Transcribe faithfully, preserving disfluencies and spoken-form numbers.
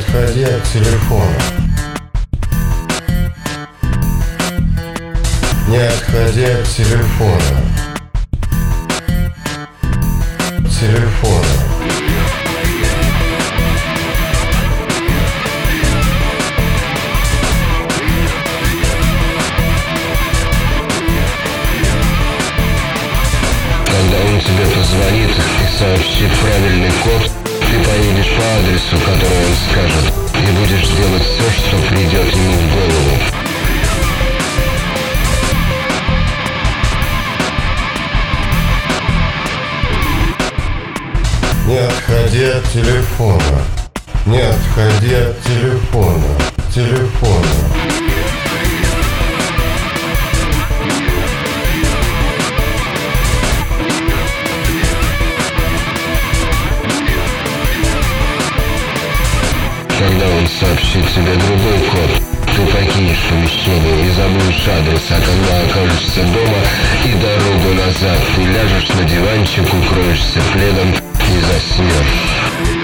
отходи от телефона. Не отходи от телефона. Телефона. Когда он тебе позвонит и сообщит правильный код, ты поедешь по адресу, который он скажет, и будешь делать все, что придет ему в голову. Не отходи от телефона. Не отходи от телефона. Телефона. Когда он сообщит тебе другой код, ты покинешь помещение и забудешь адрес, а когда окажешься дома и дорогу назад, ты ляжешь на диванчик, укроешься пледом и заснешь.